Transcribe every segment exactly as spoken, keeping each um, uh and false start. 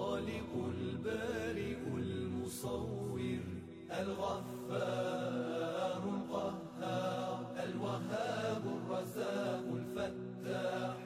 الخالق البارئ المصور الغفار القهار الوهاب الرزاق الفتاح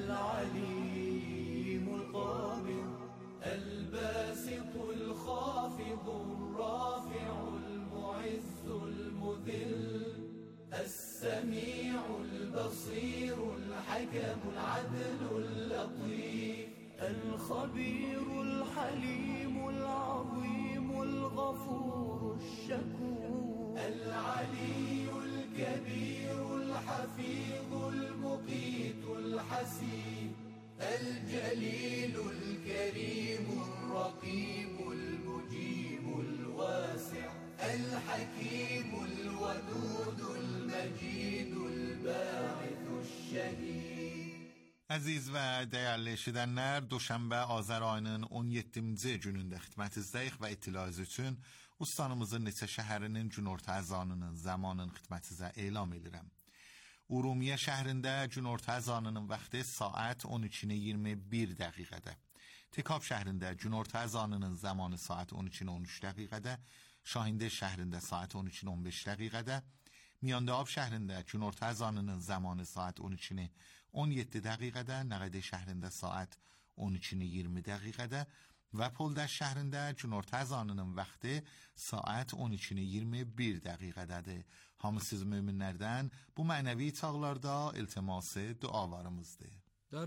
العليم القابض الباسط الخافض الرافع المعز المذل السميع البصير الحكم العدل اللطيف الخبير الحليم العظيم الغفور الشكور العلي الكبير الحفيظ المقيت الحسيب الجليل الكريم الرقيب المجيب الواسع الحكيم الودود المجيد الباعث الشهيد. Əziz və dəyərli eşidənlər, Doşənbə Azər ayının on yeddinci günündə xidmətinizdəyik və itiraz üçün ustanımızın neçə şəhərinin günorta əzanının zamanın xidmətinizə elan edirəm. Urumiyyə şəhərində günorta əzanının vaxtı saat on ikini iyirmi bir dəqiqədə. Tekab şəhərində günorta əzanının zamanı saat on ikini on üç dəqiqədə, Şahində şəhərində saat on ikini on beş dəqiqədə, Miyandaab şəhərində günorta əzanının zamanı saat on ikini on yeddi dəqiqədə, Nəqədə şəhərində saat on ikini iyirmi dəqiqədə və Poldaş şəhərində günorta əzanının vaxtı saat on ikini iyirmi bir dəqiqədədir. Hamısız möminlərdən bu mənəvi çağlarda iltiması dualarımızdır. در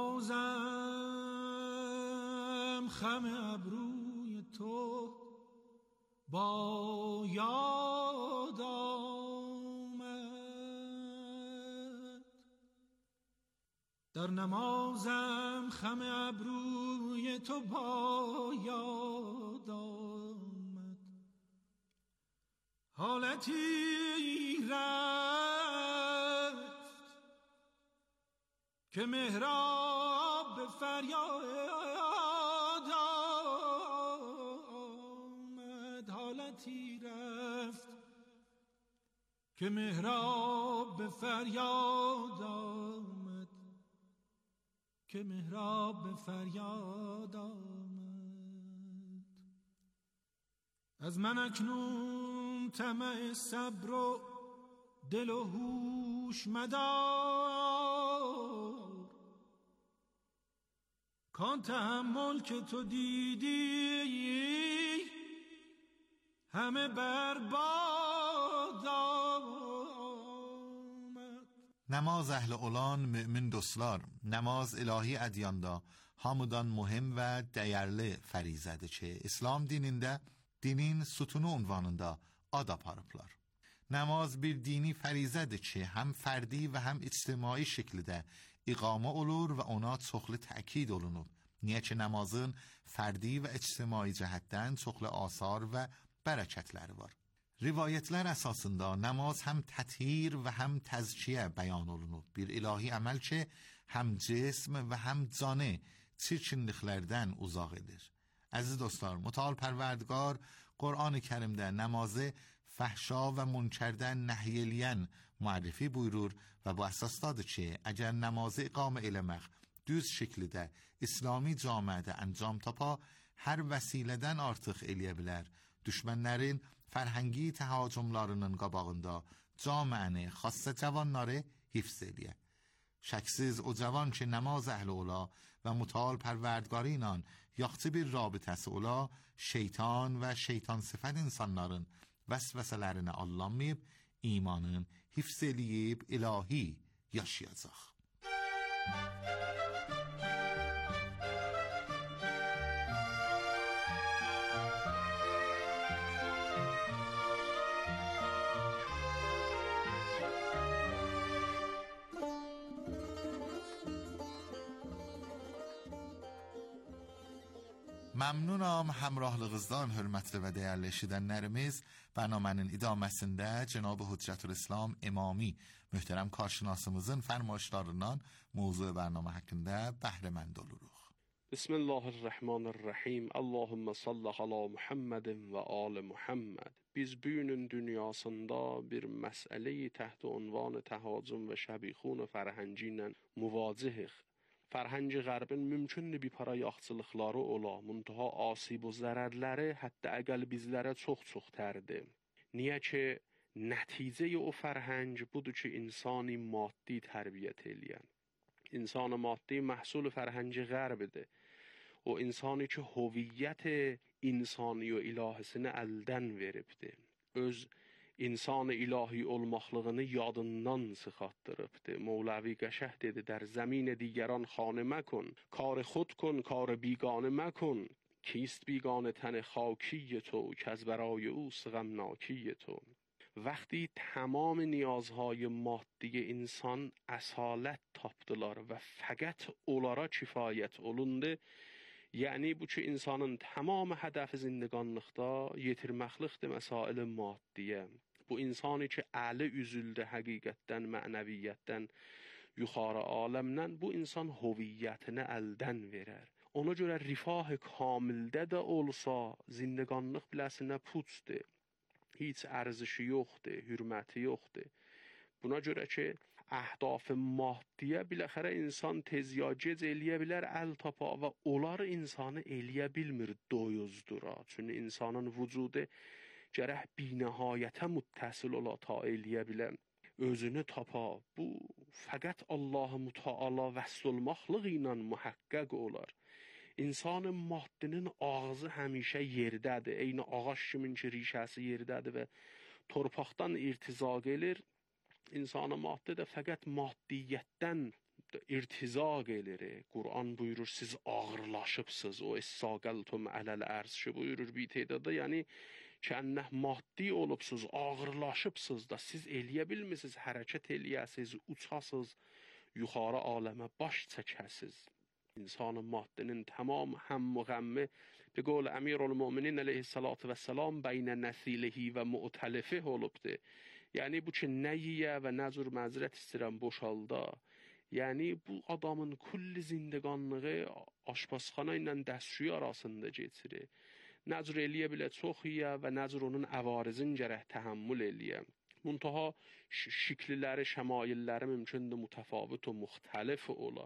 نمازم خم ابروی تو با یاد آمد، در نمازم خم ابروی تو با یاد آمد، حالتی رفت که محراب به فریاد آمد، حالتی رفت که محراب به فریاد آمد، که محراب به فریاد آمد. از من اکنون طمع صبر و دل و هوش مدار، کان تحمل که تو دیدی همه برباد آمد. Namaz əhli olan mümin dostlar, namaz ilahi ədyanda hamıdan mühim və dəyərli fərizədir ki, İslam dinində dinin sütunu unvanında ad aparıblar. Namaz bir dini fərizədir ki, həm fərdi və həm ictimai şəkildə iqamə olur və ona çoxlu təkid olunub. Niyə ki, namazın fərdi və ictimai cəhətdən çoxlu asar və bərəkətləri var. Rivayətlər əsasında namaz həm təthir və həm təzkiyə bəyan olunub. Bir ilahi əməl ki, həm cism və həm canı çirkinliklərdən uzaq edir. Əziz dostlar, mütəal Pərverdigar Qur'an-ı Kərimdə namazı fəhşa və münkərdən nəhy eləyən müərrifi buyurur və bu əsasdadır ki, əgər namazı iqamə eləmək düz şəkildə İslami camiədə əncam tapa, hər vəsilədən artıq eləyə bilər. Düşmənlərin fərhəngi təhacümlərinin qabağında camiəni, xassə cavanları hifz eləyə. Şəksiz o cavan ki, namaz əhli ola və mütəal Pərverdigarı ilə yaxşı bir rabitəsi ola, şeytan və şeytan sifət insanların vəsvəsələrini allanmayıb, imanın hifz eləyib ilahi yaşayacaq. Məmnunam həmrahlığınızdan, hörmətli və dəyərli eşidənlərimiz. Bərnamənin idaməsində Cənab-ı Hüccətülislam İmami möhtərəm karşınasımızın fərmayışlarından mövzu bərnamə haqqında bəhrəmənd oluruq. Bismillahirrahmanirrahim. Allahümme salli ala Muhammedin və ali Muhammed. Biz bugünün dünyasında bir məsələyi təhti unvanı təhacüm və şəbixun fərhənci ilə müvacihik. Fərhəngi qərbin mümkündür bir para yaxçılıqları ola, muntaha asib və zərərləri hətta əgəl bizlərə çox-çox tərdir. Niyə ki, nəticəyi o fərhəng budur ki, insani maddi tərbiyyət eləyən. İnsan maddi məhsul fərhəngi qərbidir. O insanı ki, hoviyyət insani və ilahisini əldən veribdir. Öz insan ilahi olmaqlığını yadından çıxartdırıbdır. Mevlevi qəşəh dedi, در زمین دیگران خانه مکن، کار خود کن، کار بیگانه مکن. کیست بیگانه تن خاکی تو که از برای اوست غمناکی تو. وقتی تمام نیازهای مادی insan əsalət tapdılar və fəqət onlara kifayət olundu, yəni bu ki, insanın tamamı hədəfi zindiqanlıqda yetirməklikdir məsail maddiyə. Bu insanı ki, əli üzüldü həqiqətdən, mənəviyyətdən, yuxarı aləmdən, bu insan hoviyyətini əldən verər. Ona görə rifah kamildə də olsa, zindiqanlıq biləsinə puçdur. Heç ərzişi yoxdur, hürməti yoxdur. Buna görə ki, əhdaf maddiyə biləxərə insan tez ya gec eləyə bilər, əl tapa və onları insanı eləyə bilmir doyuzdura. Çünki insanın vücudu gərək binəhayətə müttəsil ola ta eləyə biləm. Özünü tapa, bu fəqət Allah-ı Müteala vəsl olmaqlığı ilə mühəqqəq olar. İnsan maddinin ağzı həmişə yerdədir. Eyni ağaç kimin ki, rişəsi yerdədir və torpaqdan irtiza gelir. İnsan maddi də fəqət maddiyyətdən irtiza gelir. Quran buyurur, siz ağırlaşıbsınız. O essaqəltum ələl ərz buyurur bir tədada. Yəni, kənnə maddi olubsuz, ağırlaşıbsız da siz eləyə bilmisiniz, hərəkət eləyəsiz, uçasız, yuxarı aləmə baş çəkəsiz. İnsan maddinin tamam həmm və qəmmi bi qol Əmirul-Müminin əleyhissalatu vəssalam beynə nəsilihi və mu'təlifi olubdur. Yəni bu ki, nə yiyə və nə cür məzrət istirəm boşalda. Yəni bu adamın kulli zindiqanlığı aşpazxana ilə dəstçuyu arasında keçirir. Nə cür eləyə bilə çox yiyə və nə cür onun əvarizin gərək təhəmmül eləyə. Muntaha şikliləri, şəmailləri mümkündür mütəfavit və müxtəlif ola.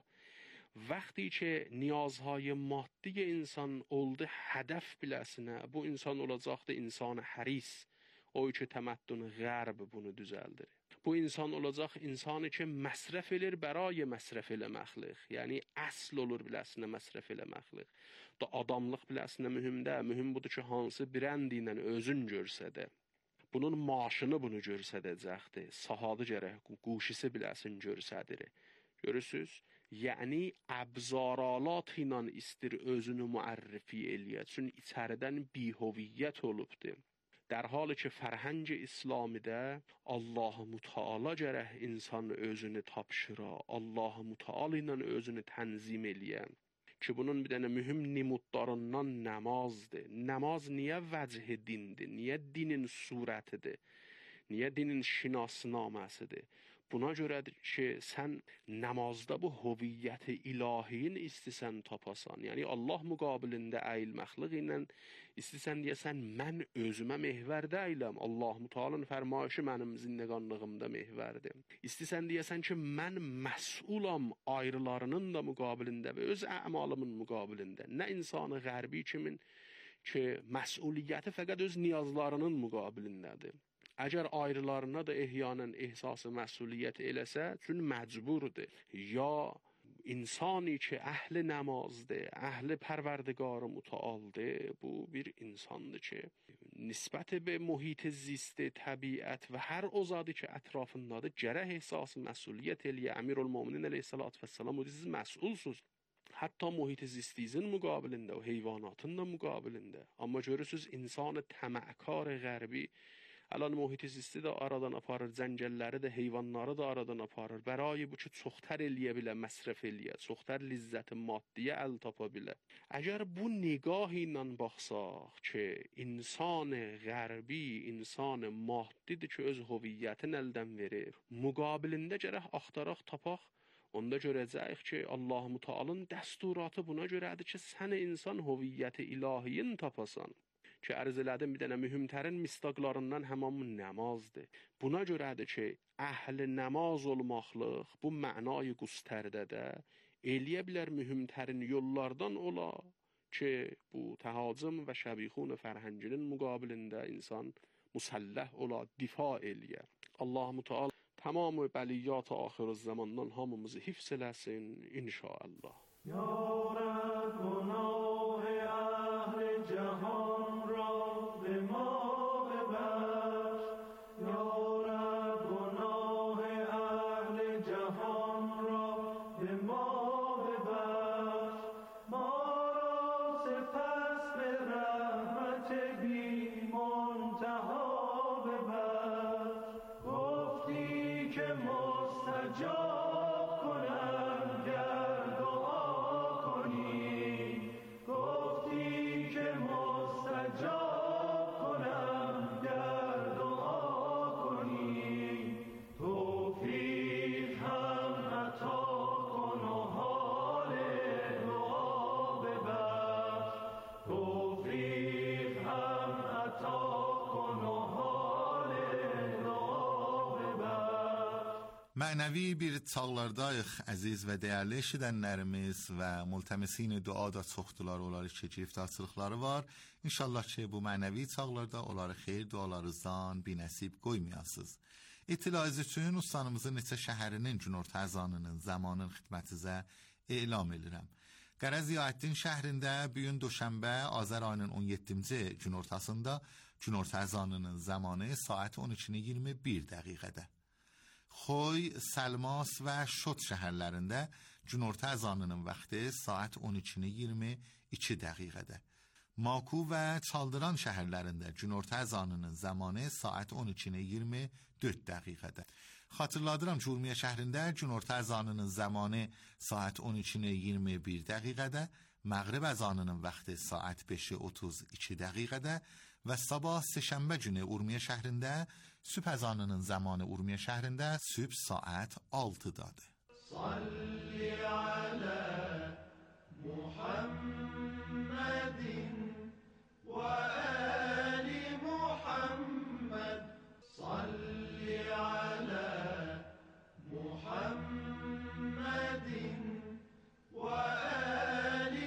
Vəqti ki, niyazهای maddi insan oldu hədəf biləsinə, bu insan olacaqdır insan həris. O ki, təməddün qərb bunu düzəldir. Bu insan olacaq insanı ki, məsrəf elir, bəray məsrəf eləməklik. Yəni, əsl olur biləsinə məsrəf eləməklik. Da adamlıq biləsinə mühümdə, mühüm budur ki, hansı brendi ilə özün görsədə. Bunun maaşını bunu görsədəcəkdir. Sahadı gərək, quşisi biləsin görsədir. Görürsünüz? Yəni, əbzaralat ilə istir özünü müərrifi eləyə. Çünki içəridən bihoviyyət olubdur. در حالی که فرهنگ اسلامی ده الله متعالی گره insan özünü tapşıra, Allah Müteala ilə özünü tənzim eləyə. Ki bunun bir dənə mühüm nimudlarından namazdır. Namaz niyə vəcih dindir? Niyə dinin surətidir? Niyə dinin şinasnaməsidir? Buna görədir ki, sən namazda bu hoviyyəti ilahiyin istisən tapasan. Yəni Allah müqabilində əyilməkliq ilə istisən deyəsən, mən özümə mehvərdə əyləm. Allah Müteala'nın fərmayışı mənim zindiqanlığımda mehvərdir. İstisən deyəsən ki, mən məsulam ayrılarının da müqabilində və öz əmalımın müqabilində. Nə insanı qərbi kimin ki, məsuliyyəti fəqət öz niyazlarının müqabilindədir. Əgər ayrılarına da ehyanən ehsası məsuliyyət eləsə, üçün məcburdur. Ya insani ki, əhli namazdır, əhli pərverdigar-ı mütealdır, bu bir insandır ki, nisbət be mühit zist, təbiət və hər o zadı ki, ətrafındadır, gərək ehsası məsuliyyət eləyə. Əmirul-Müminin əleyhissalatu vəssalam, o siz məsulsuz. Hətta mühit zistinizin müqabilində, o heyvanatın da müqabilində. Amma görürsünüz, insanı təməkkar qərbi الان محیط زیستی də aradan aparır, cəngəlləri də, heyvanları da aradan aparır. Bərayi bu ki, çoxtər eləyə bilə, məsrəf eləyə, çoxtər lizzəti maddiyə əl tapa bilə. Əgər bu nigah ilə baxsaq ki, insan qərbi, insan maddidir ki, öz hoviyyətin əldən verir, müqabilində gərək axtaraq tapaq, onda görəcəyik ki, Allah Müteala'nın dəsturatı buna görədir ki, sən insan hoviyyəti ilahiyin tapasan. Ki, ərz elədim bir dənə mühümtərin mistaqlarından həmamın namazdır. Buna görədir ki, əhl-i namaz olmaqlıq bu mənayı qustərdədə eləyə bilər mühümtərin yollardan ola ki, bu təhacım və şəbixun fərhənginin müqabilində insan musalləh ola, difa eləyə. Allah-u Teala tamam bəliyyat axir zamandan hamımızı hifz eləsin inşallah. Ya Rab, günah ahl cihan ra be ma bebakhsh. Ya Rab, günah ahl cihan ra be ma bebakhsh. Ma ra sepas be rahmat bi muntaha bebakhsh. Gofti ke mustajab kunam ger dua koni. Gofti ke mustajab kunam ger dua koni. Tawfiq ham ata kun o hale dua bebakhsh. Tawfiq ham ata kun o hale dua bebakhsh. Mənəvi bir çağlardayıq, əziz və dəyərli eşidənlərimiz və multəmisin dua da çoxdular, onları ki, giriftarçılıqları var. İnşallah ki, bu mənəvi çağlarda onları xeyir dualarınızdan binəsib qoymayasınız. İttilaınız üçün ustanımızın neçə şəhərinin günorta əzanının zamanın xidmətinizə elam edirəm. Qərə Ziyəddin şəhrində bu gün Doşənbə Azər ayının on yeddinci günortasında günorta əzanının zamanı saat on iki iyirmi bir dəqiqədə. Xoy, Səlmas və Şot şəhərlərində günorta əzanının vaxtı saat on iki iyirmi iki dəqiqədə. Maku və Çaldıran şəhərlərində günorta əzanının zamanı saat on iki iyirmi dörd dəqiqədə. Xatırladıram ki, Urmiya şəhrində günorta əzanının zamanı saat on iki iyirmi bir dəqiqədə, Məğrib əzanının vaxtı saat beş otuz iki dəqiqədə və sabah Səhşənbə günü Urmiya şəhrində sübh əzanının zamanı Urmiya şəhrində sübh saat altıdadır. Salli ala Muhammedin ve ali Muhammed. Salli ala Muhammedin ve ali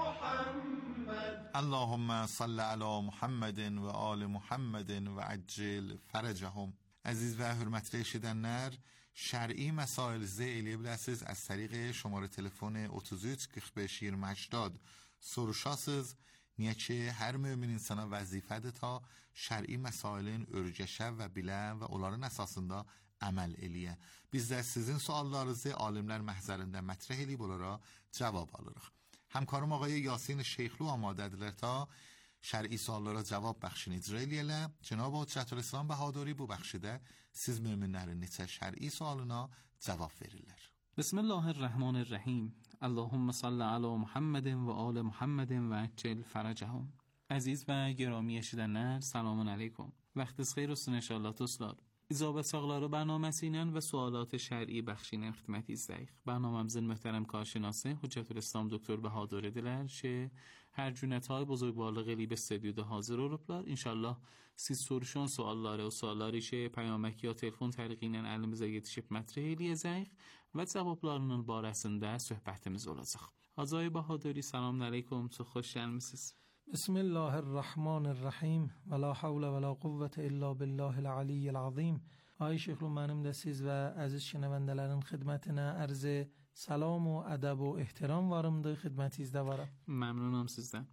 Muhammed. اللهم صل علی محمد و آل محمد و عجل فرجهم. عزیز و hörmətli eşidənlər, şər'i məsailinizə eləyə biləsiniz az طریق şumara telefon otuz üç qırx beş iyirmi هشتاد soruşasınız. Niyə ki, hər mömin insana vəzifədir ta şər'i məsailin örgəşə və bilə və onların əsasında əməl eləyə. Biz də sizin suallarınızı alimlər məhzərində mətrəh eləyib onlara cavab alırıq. همکارم آقای یاسین شیخلو آماده‌دیler تا şər'i suallara cavab bəxşini icra eləyələr. Cənab Hüccətülislam Bəhaduri bu bəxşidə siz möminlərin neçə şər'i sualına cavab verirlər. بسم الله الرحمن الرحیم. اللهم صل علی محمد و آل محمد و عجل فرجهم. Aziz və gərami eşidənlər, selamun aleyküm. Vaxtınız xeyir olsun inşallah dostlar. İcabət Sağları برنامه‌si ilə və sualat şər'i bəxşi ilə xidmətinizdəyik. برنامemizin möhtərəm karşınası Hüccətülislam Doktor Bəhaduridirlər ki, hər cünətay buzurgvarlığı به استودیوda hazır olublar. İnşallah siz soruşan sualları, o sualları ki, پیامک یا telefon təriqi ilə əlimizə yetişib mətrəh eləyəcəyik və cavablarının barəsində söhbətimiz olacaq. Hacı Bəhaduri, selamun aleyküm, çox xoş gəlmisiniz. بسم الله الرحمن الرحیم ولا حول ولا قوة الا بالله العلی العظیم. آقای شیخلو، منم də siz və əziz şinəvəndələrin xidmətinə ərz salam و ədəb و احترام varımdır, xidmətinizdə varam. ممنونم sizdən.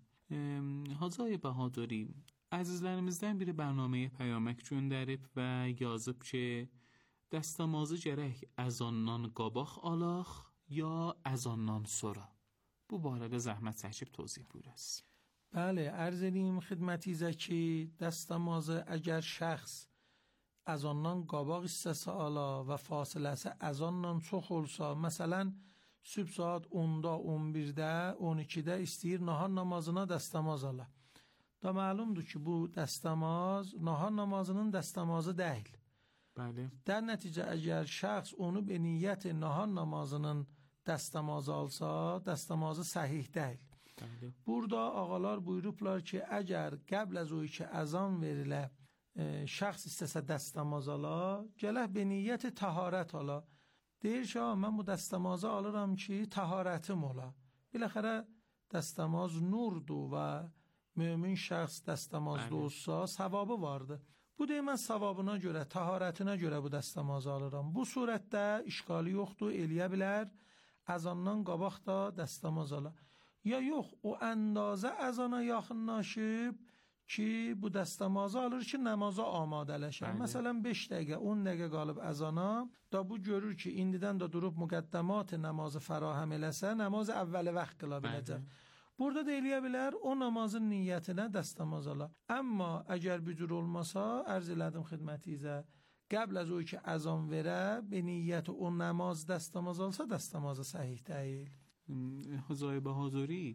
Hacı Bəhaduri, əzizlərimizdən biri برنامه پیامک göndərib və yazıb ki, dəstəmazı gərək əzandan qabaq alaq ya əzandan sonra. Bu barədə zəhmət çəkib توضیح buyurasınız. بله، عرض edeyim xidmətinizə ki, dəstəmazı əgər şəxs əzandan qabaq istəsə ala və fasiləsi əzandan çox olsa, məsələn, sübh saat onda, on birdə, on ikidə istəyir nahar namazına dəstəmaz ala. Da məlumdur ki, bu dəstəmaz nahar namazının dəstəmazı deyil. Bəli. در نتیجه اگر شخص onu به نیت nahar namazının dəstəmazı alsa, dəstəmazı səhih deyil. Bəli. Burada ağalar buyurublar ki, əgər qəbl az o ki əzan verilə, e, şəxs istəsə dəstəmaz ala, gələ be niyyət təharət ala. deyir ki mən bu dəstəmazı alıram ki taharətim ola. Biləxərə dəstəmaz nurdur və mömin şəxs dəstəmazda olsa savabı vardır. Bu deyir mən savabına görə, taharətinə görə bu dəstəmazı alıram. Bu surətdə işqalı yoxdur, eləyə bilər. Əzandan qabaq da dəstəmaz ala. Ya yox, o əndazə əzana yaxınlaşıb ki, bu dəstəmazı alır ki, namaza amadələşər. Məsələn, beş dəqiqə, on dəqiqə qalıb əzana, da bu görür ki, indidən də durub müqəddəmat namazı fərahəm eləsə, namazı əvvəli vaxt qıla biləcək. Burada da eləyə bilər, o namazın niyyətinə dəstəmaz ala. Amma əgər bir cür olmasa, ərz elədim xidmətinizə, qəbl az o ki, əzan verə, be niyyət o namaz dəstəmaz alsa, dəstəmazı səhih deyil. حضای بهادری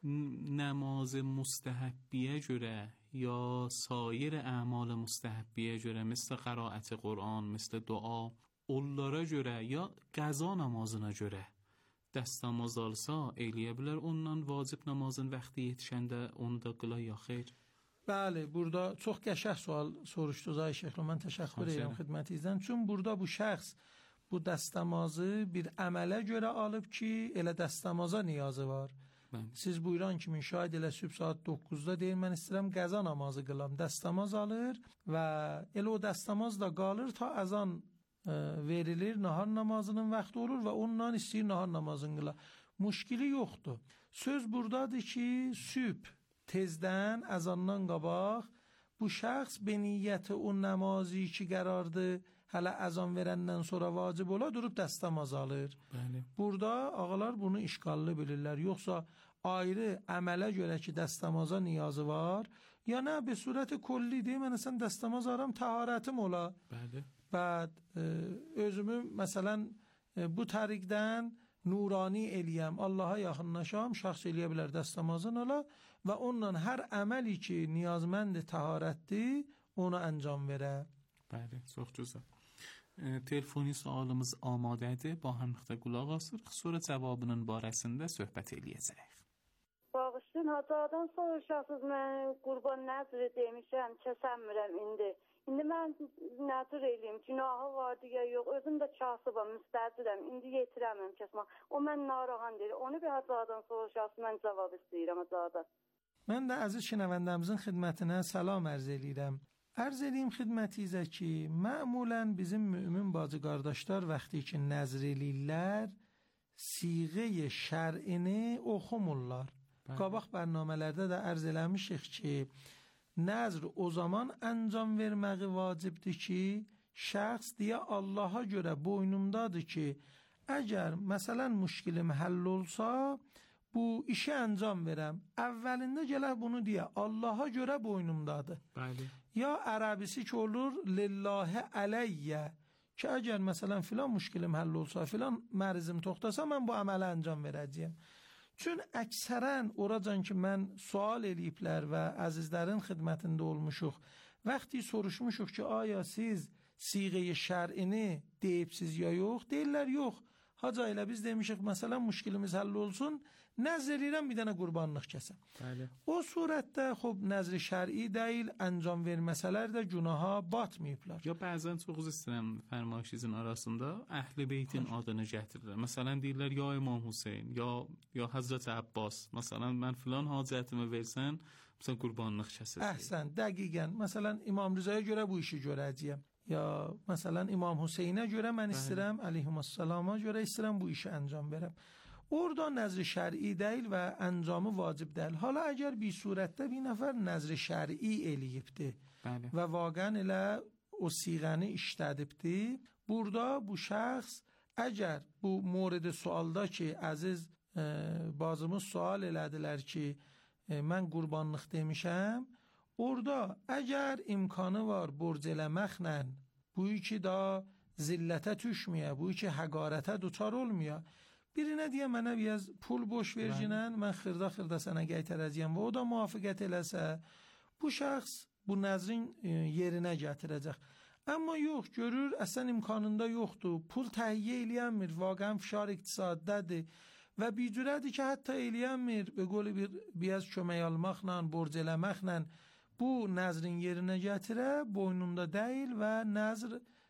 نماز مستحبیه جوره یا سایر اعمال مستحبیه جوره مثل قرائت قرآن مثل دعا اولاره جوره یا قضا namazına جوره dəstəmaz alsa eləyə bilər ondan vacib namazın vaxtı yetişəndə onu da qıla ya xeyr? Bəli, burada çox qəşəng sual soruşdunuz ay şeyx. Mən təşəkkür edirəm xidmətinizdən. Çünki burada bu şəxs bu dəstəmazı bir əmələ görə alıb ki, elə dəstəmaza niyazı var. Mən. Siz buyuran kimi şahid elə sübh saat doqquzda deyir, mən istəyirəm qəza namazı qılam. Dəstəmaz alır və elə o dəstəmaz da qalır ta əzan e, verilir, nahar namazının vaxtı olur və ondan istəyir nahar namazını qıla. Müşkili yoxdur. Söz buradadır ki, sübh tezdən əzandan qabaq bu şəxs beniyyəti o namazı ki qərardır, hələ əzan verəndən sonra vacib ola durub dəstəmaz alır. Bəli. Burada ağalar bunu işqallı bilirlər. Yoxsa ayrı əmələ görə ki dəstəmaza niyazı var, ya nə bir surəti kulli deyim, mən əsən dəstəmaz aram, təharətim ola. Bəli. Bəd e, özümü məsələn e, bu təriqdən nurani eləyəm, Allaha yaxınlaşam, şəxs eləyə bilər dəstəmazın ola və onunla hər əməli ki niyazməndi təharətdir, ona əncam verə. Bəli, çox gözəl. Telefoni sualımız amadədir. Ba هم نقطه qulaq asırıq. Sonra cavabının barəsində söhbət eləyəcəyik. Bağışlayın, hacadan soruşasınız, mən qurban nəzri demişəm, kəsəmirəm indi. İndi mən nəzir eləyim, günahı vardı ya yox, özüm də kasıbam, müstədirəm, indi yetirəməm kəsmək. O mən narahan deyir, onu bir hacadan soruşasınız, mən cavab istəyirəm hacadan. Mən də əziz şinəvəndəmizin xidmətinə salam ərz eləyirəm. Ərz edeyim xidmətinizə ki, məmulən bizim mümin bacı qardaşlar vaxtı ki nəzr eləyirlər, siğə şər'ini oxumurlar. Qabaq bərnamələrdə də ərz eləmişik ki, nəzr o zaman əncam verməyi vacibdir ki, şəxs deyə Allaha görə boynumdadır ki, əgər məsələn müşkilim həll olsa, bu işi əncam verəm. Əvvəlində gələr bunu deyə, Allaha görə boynumdadır. Bəli. Ya ərəbisi ki olur, lillahi ələyyə, ki əgər məsələn filan müşkilim həll olsa, filan mərzim toxtasa, mən bu əmələ əncam verəcəyəm. Çün əksərən oracan ki mən sual eləyiblər və əzizlərin xidmətində olmuşuq, vaxtı soruşmuşuq ki, aya siz siğə-i şər'ini deyibsiz ya yox? Deyirlər yox. Haca ilə biz demişik, məsələn müşkilimiz həll olsun, nəzr eləyirəm bir dənə qurbanlıq kəsəm. Bəli. O surətdə xub nəzr şər'i deyil, əncam verməsələr də günaha batmayıblar. Ya bəzən çox istəyirəm fərmayişinizin arasında Əhl-i Beytin adını gətirirlər. Məsələn deyirlər ya İmam Hüseyn, ya ya Həzrət Abbas. Məsələn mən filan hacətimi versən, məsələn qurbanlıq kəsəcəm. Əhsən, dəqiqən. Məsələn İmam Rızaya görə bu işi görəcəyəm. Ya məsələn İmam Hüseynə görə mən istəyirəm, əleyhissalama görə istəyirəm bu işi əncam verəm. Orada nəzr şər'i deyil və əncamı vacib deyil. Hala əgər bir surətdə bir nəfər nəzr şər'i eləyibdir Bəli. Və vaqən elə o siğəni işlədibdi, burada bu şəxs əgər bu mورد sualda ki, əziz e, bazımız sual elədilər ki, e, mən qurbanlıq demişəm, orada əgər imkanı var borc eləməklə, bu ki da zillətə düşməyə, bu ki həqarətə duçar olmaya, birinə deyə mənə biraz pul boş vercinən, mən xırda-xırda sənə qaytaracağam və o da müvafiqət eləsə, bu şəxs bu nəzrin yerinə gətirəcək. Amma yox, görür, əsən imkanında yoxdur, pul təhiyyə eləyənmir, vaqən fişar iqtisaddədir və bir cürədir ki, hətta eləyənmir, və qolu bir, biraz kömək almaqla, borc eləməklə bu nəzrin yerinə gətirə, boynunda deyil və nəzr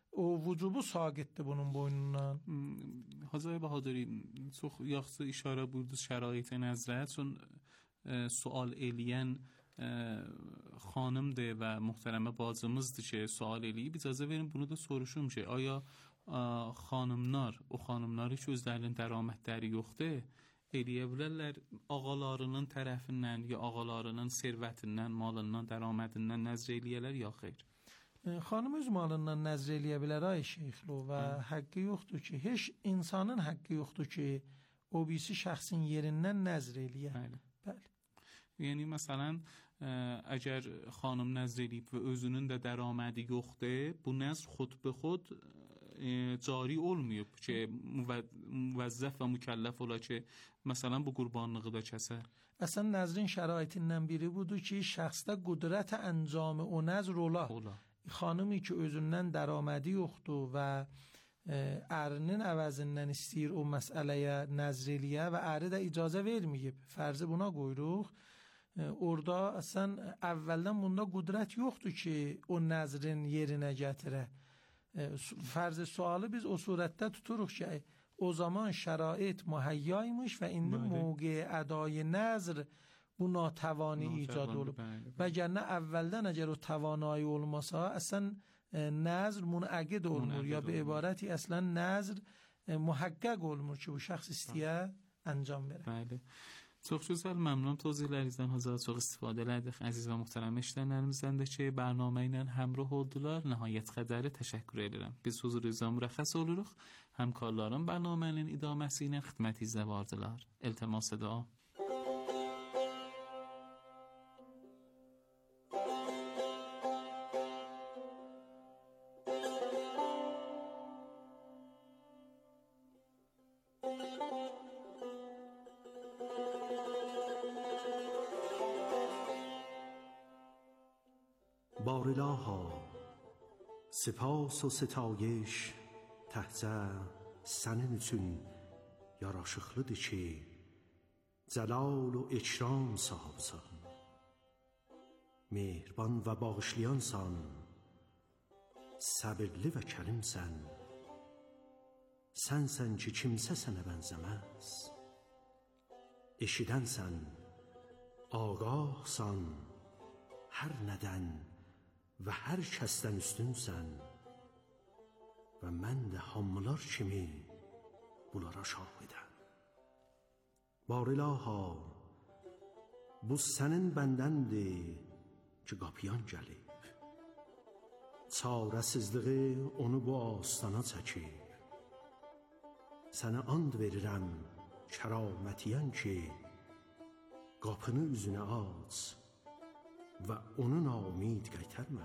o vücubu saqitti bunun boynundan. Hazır Bahadiri, çox yaxşı işarə buyurdunuz şəraitə nəzrət. Son sual eləyən xanımdır və muhterəmə bacımızdır ki, sual eləyib. İcazə verin bunu da soruşum ki, aya xanımlar, o xanımları ki, özlərinin dəramətləri yoxdur, eləyə bilərlər ağalarının tərəfindən ya ağalarının servətindən, malından, dəramədindən nəzr eləyələr ya xeyr? Xanım öz malından nəzr eləyə bilər ay şeyxlu və Hı. haqqı yoxdur ki, heç insanın haqqı yoxdur ki, o birisi şəxsin yerindən nəzr eləyə. Bəli. Bəli. Yəni məsələn, ə, əgər xanım nəzr eləyib və özünün də dəramədi yoxdur, bu nəzr xud be xud cari olmayıb ki, müvəzzəf və mükəlləf ola ki, məsələn bu qurbanlığı da kəsə. Əslən nəzrin şəraitindən biri budur ki, şəxsdə qüdrət əncamı o nəzr ola. Ola. Xanımi ki, özündən dəramədi yoxdur və ərinin əvəzindən istəyir o məsələyə nəzr eləyə və əri də icazə verməyib. Fərzi buna qoyuruq. Orada əslən əvvəldən bunda qüdrət yoxdur ki, o nəzrin yerinə gətirə. Fərzi sualı biz o surətdə tuturuq ki, o zaman şərait mühəyyaymış və indi موقع ədای nəzr bu natavani ایجاد olub. Vəgərnə əvvəldən əgər o təvanayı olmasa, əslən nəzr munəqid olmur ya به عبارتی əslən nəzr muhaqqaq olmur ki, bu şəxs istəyə əncam verə. Bəli. Çox gözəl, məmnun tozihlərinizdən Hazret, çox istifadə elədik. Əziz və muhterəm eşidənlərimizdən də ki, bərnamə ilə həmrah oldular. Nəhayət qədəri təşəkkür edirəm. Biz huzurunuzda mürəxxəs oluruq. Həmkarların bərnamənin idaməsi ilə xidmətinizdə vardılar. İltimas dua. بارالها سپاس و ستایش تحت sənin üçün yaraşıqlıdır ki, cəlal و ikram sahibsən, mehriban və bağışlayansan, səbirli və kərimsən, sənsən ki, kimsə sənə bənzəməz, eşidənsən, ağahsan, hər nədən və hər kəsdən üstünsən və mən də hamılar kimi bunlara şahidəm. Barilaha, bu sənin bəndəndir ki, qapıyan gəlib, çarəsizliği onu bu astana çəkib. Sənə and verirəm kəramətiyən ki, qapını üzünə aç və onu naumid qaytarma.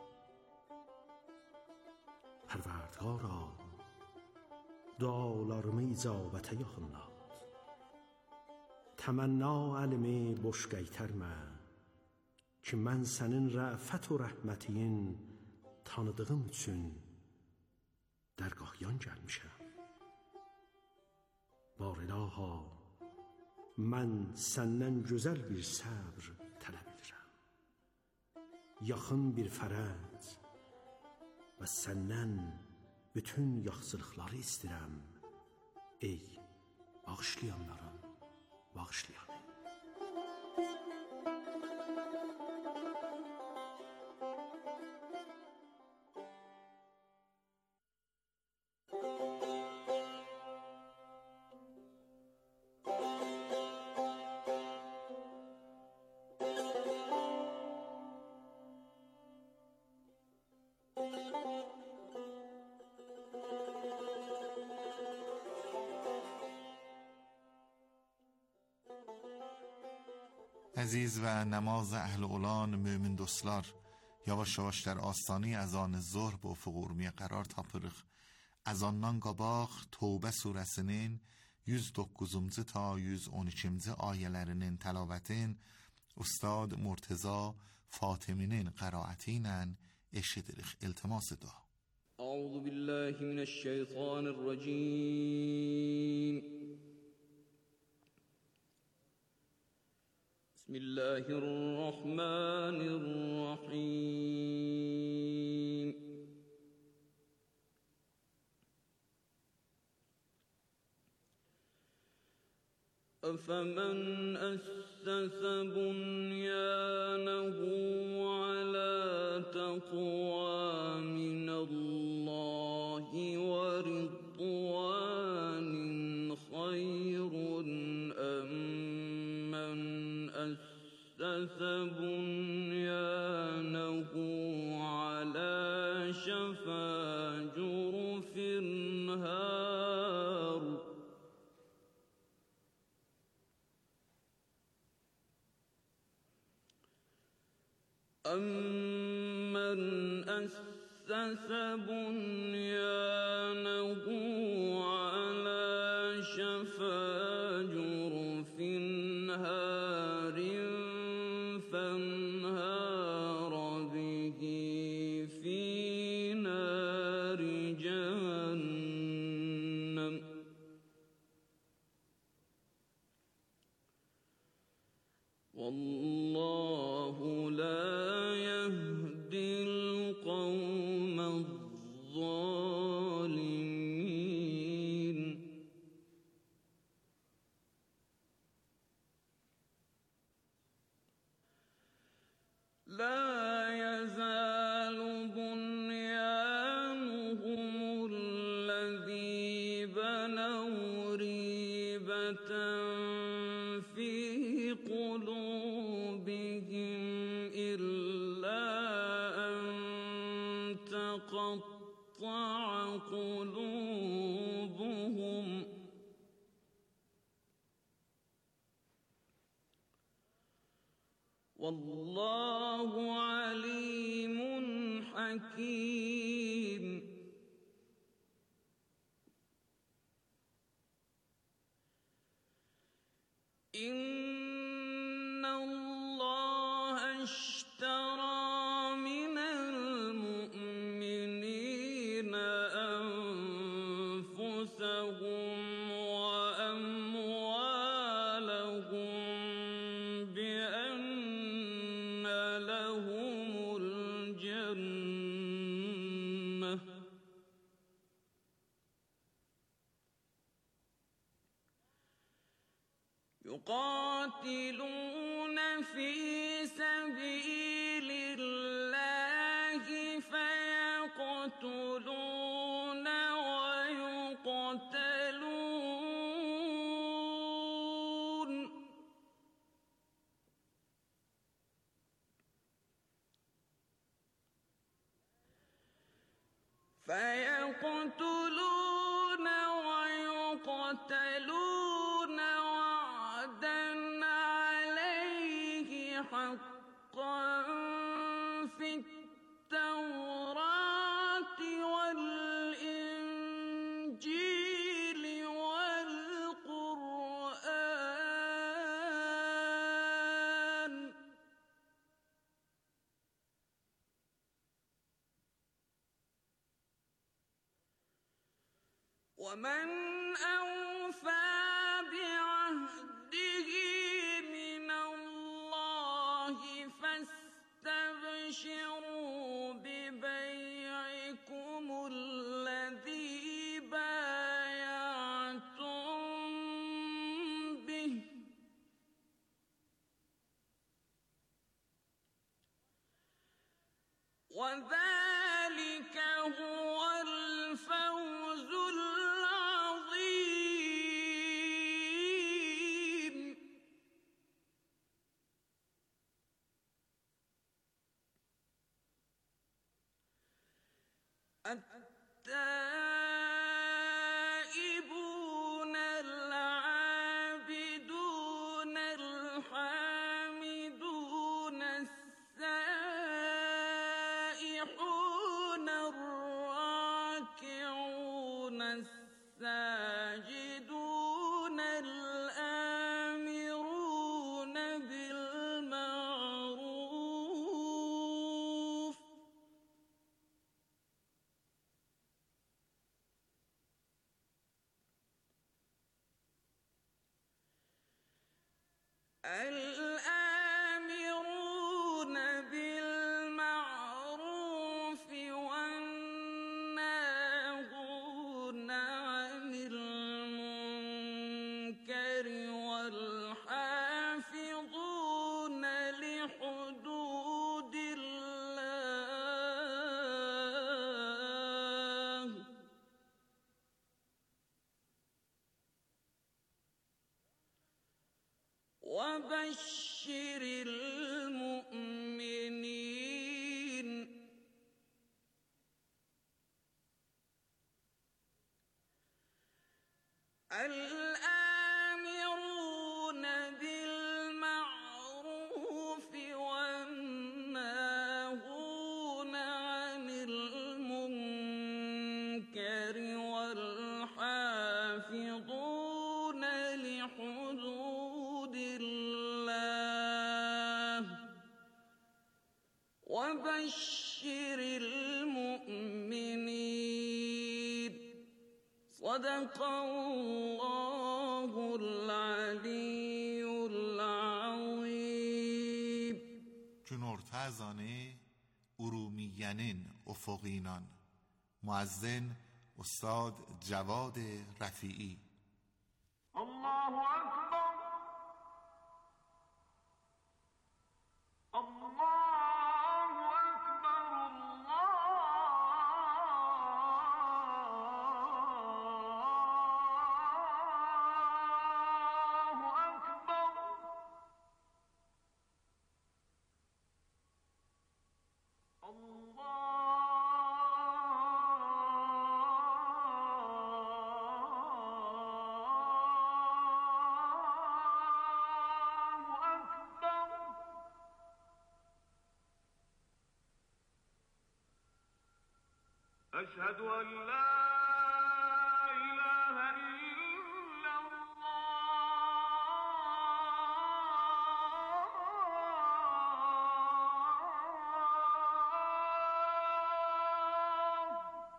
Pərverdgara, dualarımı icabətə yaxınlat. Təmənna əlimi boş qaytarma ki, mən sənin rəfət və rəhmətin tanıdığım üçün dərgahyan gəlmişəm. Barilaha, mən səndən gözəl bir səbr tələb edirəm, yaxın bir fərəc və səndən bütün yaxşılıqları istəyirəm, ey bağışlayanların bağışlayanı. عزیز و نماز اهل اولان mümin dostlar, yavaş yavaş در آستانه azan zuhr bu ufuk urmiye qarar tapırıq. Azandan qabaq Tövbə surəsinin yüz doqquzuncu ta yüz on ikinci ayələrinin təlavətin Ustad Murteza Fatiminin qiraəti ilə eşidirik. İltimas dua. Əuzu billahi mineşşeytanirracim. بسم الله الرحمن الرحيم أفمن أسس بنيانه على تقوى من الله ورضوان خير أم من أسس بنيانه على شفا جرف هار أمن أسس بنيانه على شفا جرف هار فانهار به في نار جهنم والله لا يهدي القوم الظالمين لا يزال بنيانهم الذي بنوا ريبة في قلوبهم إلا أن تقطع قلوبهم والله عليم حكيم إن الله اشترى من المؤمنين أنفسهم وأموالهم بأن لهم الجنة يقاتلون في سبيل الله فيقتلون ويقتلون فيقتلون ويقتلون وعدا عليه حقا في التوراة والإنجيل والقرآن ومن أوفى بعهده من الله فاستبشروا ببيعكم الذي بايعتم به وذلك هو الفوز العظيم التائبون العابدون الحامدون السائحون الراكعون الساجدون الآمرون بالمعروف الآمرون بالمعروف والناهون عن المنكر والبغي وبشر المؤمنين. صدق الله العلی العظیم. جنورتازانه ارومیینین افقینان. مؤذن استاد جواد رفیعی. الله اکبر. الله اکبر. الله اکبر. أشهد أن لا إله إلا الله.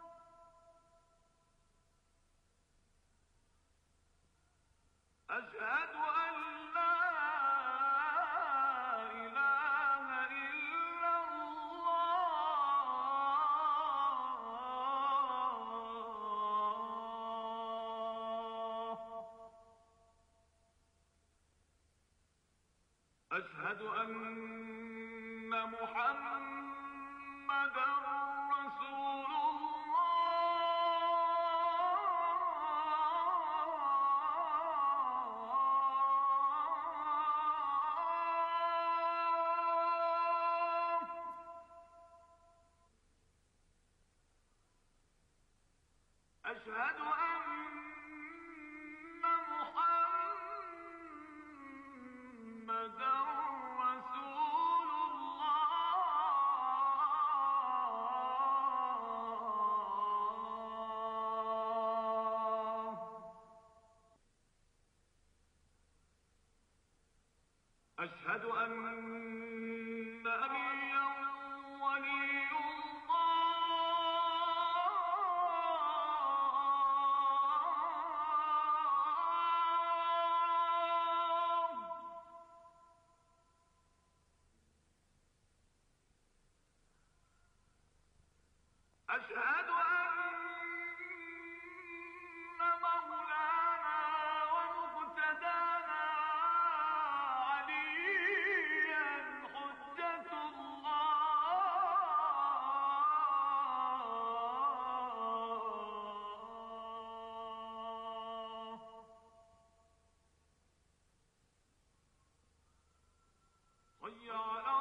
أشهد أن لا إله إلا الله. أشهد أن محمدًا رسول الله. أشهد أن محمدًا رسول الله. أشهد أن عليا ولي الله. أشهد أن مولانا ومقتدانا عليا حجة الله. حي على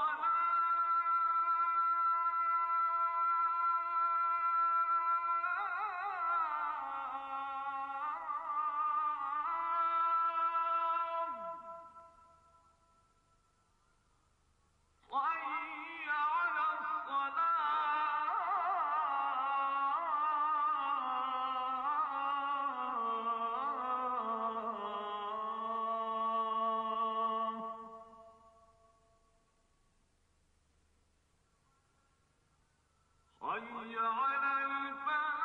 الصلاة. حي على الصلاة. حي على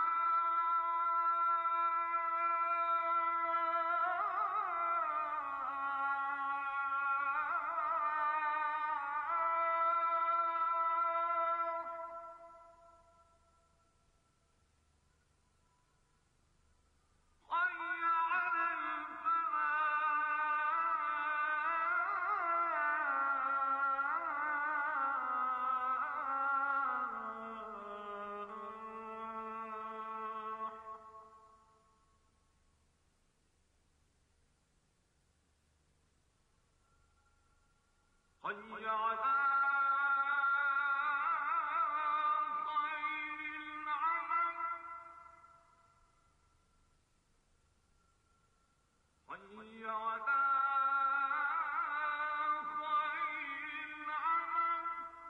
الفلاح. حي على الفلاح. حي على خير العمل. حي على خير العمل.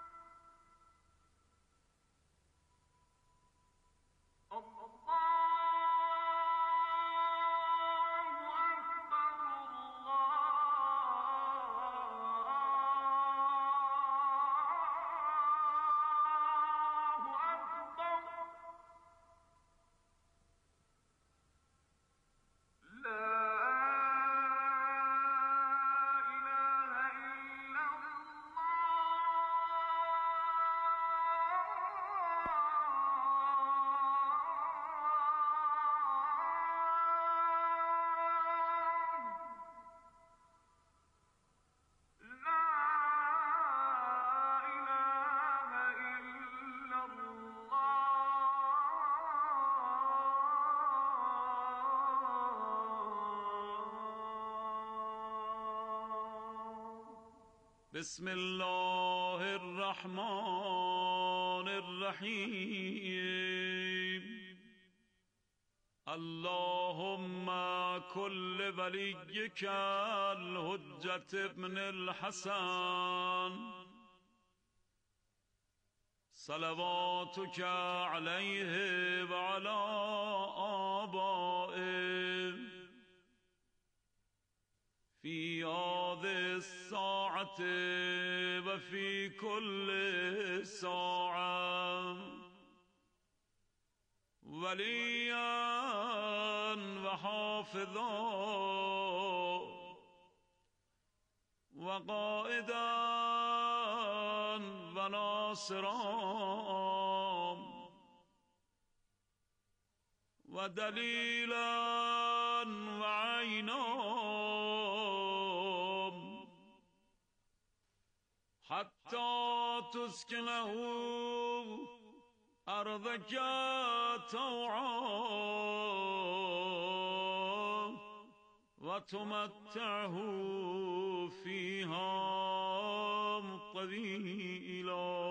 الله أكبر. الله بسم الله الرحمن الرحیم. اللهم كل وليك الحجة ابن الحسن صلواتك عليه وعلى آبائه في هذه الساعة وفي كل ساعة وليا وحافظا وقائدا وناصرا ودليلا وعينا حتى تسكنه أرضك طوعا وتمتعه فيها طويلا.